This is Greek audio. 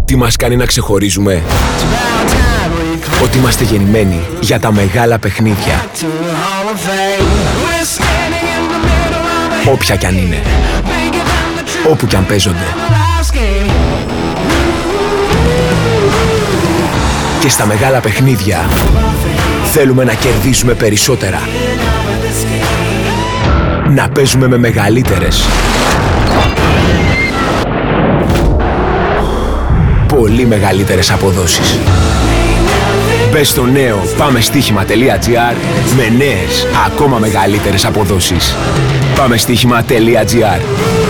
Τι μας κάνει να ξεχωρίζουμε? Ότι είμαστε γεννημένοι για τα μεγάλα παιχνίδια. Όποια κι αν είναι, όπου κι αν παίζονται. Και στα μεγάλα παιχνίδια θέλουμε να κερδίσουμε περισσότερα. Να παίζουμε με μεγαλύτερες, πολύ μεγαλύτερες αποδόσεις. Μπες στο νέο πάμεστοίχημα.gr με νέες, ακόμα μεγαλύτερες αποδόσεις. Πάμεστοίχημα.gr.